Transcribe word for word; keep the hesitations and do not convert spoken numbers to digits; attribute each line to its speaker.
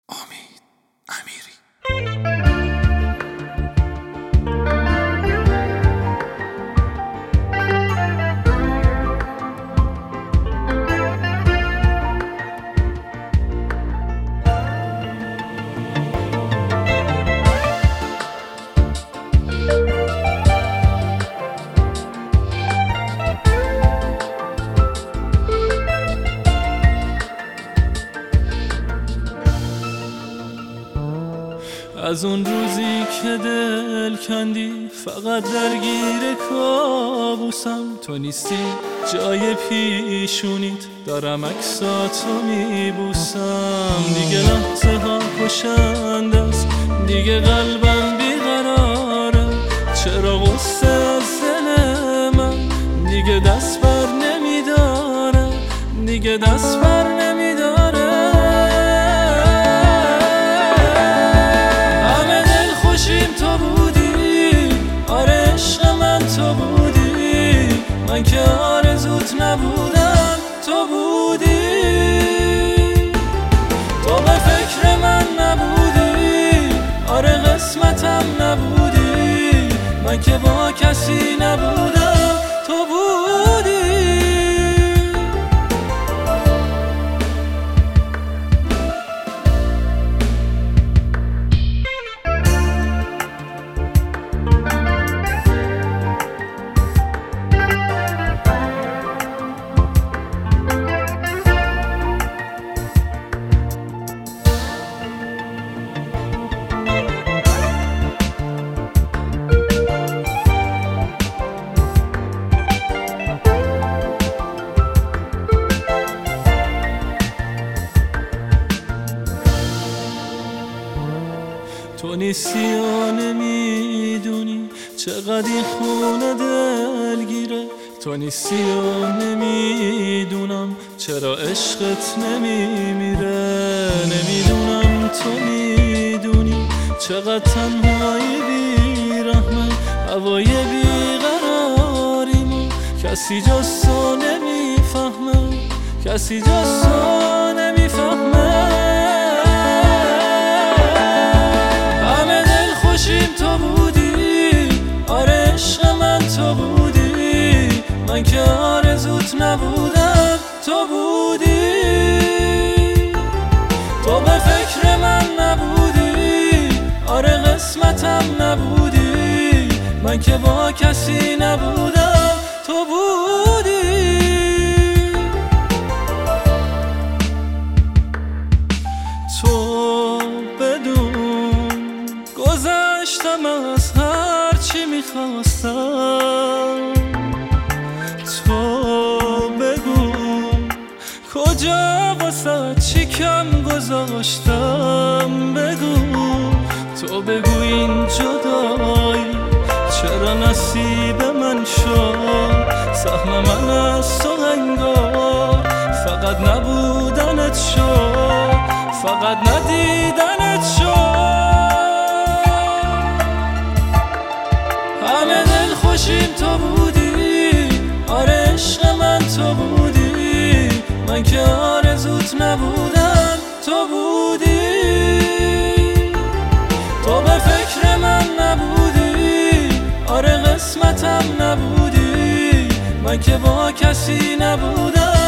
Speaker 1: امید امیری.
Speaker 2: از اون روزی که دل کندی فقط درگیر کابوسم، تو نیستی جای پیشونیت دارم عکساتو میبوسم. دیگه لحظه ها کشنده است، دیگه قلبم بیقراره. چرا غصه از دل من دیگه دست بر نمیداره، دیگه دست بر نمیداره. تو بودی، آره عشق من تو بودی، من که آرزوت نبودم تو بودی. تو به فکر من نبودی، آره قسمتم نبودی، من که با کسی نبودم تو بودی. تو نیستی و نمیدونی چقدر این خونه دلگیره. تو نیستی و نمیدونم چرا عشقت نمیمیره. نمیدونم تو میدونی چقدر تنهایی بیرحمه، هوای بیقراریمو کسی جز تو نمیفهمه، کسی جز تو نمیفهمه. تو بودی، آره عشق من تو بودی، من که آرزوت نبودم تو بودی. تو به فکر من نبودی، آره قسمتم نبودی، من که با کسی نبودم تو بودی. تو بدون گذشتم از هر چی میخواستم، تو بگو کجا واسه چی کم گذاشتم. بگو تو بگو این جدایی چرا نصیب من شد. سهم من از تو انگار فقط نبودنت شد، فقط ندیدنت شد. همه دل خوشیم تو بودی، آره عشق من تو بودی، من که آرزوت نبودم تو بودی. تو به فکر من نبودی، آره قسمتم نبودی، من که با کسی نبودم